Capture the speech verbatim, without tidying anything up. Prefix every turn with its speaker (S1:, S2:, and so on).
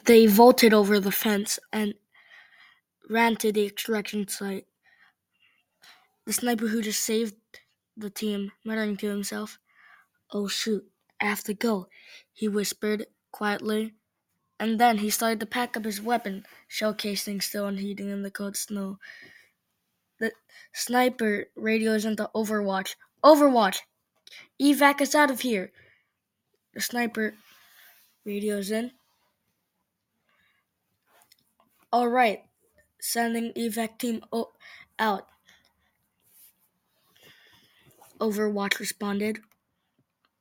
S1: They vaulted over the fence and ran to the extraction site. The sniper who just saved the team, muttering to himself, "Oh shoot, I have to go," he whispered quietly. And then he started to pack up his weapon, shell casing still unheeding in the cold snow. The sniper radios into Overwatch. "Overwatch! Evac us out of here!" The sniper radios in. "All right, sending evac team o- out," Overwatch responded.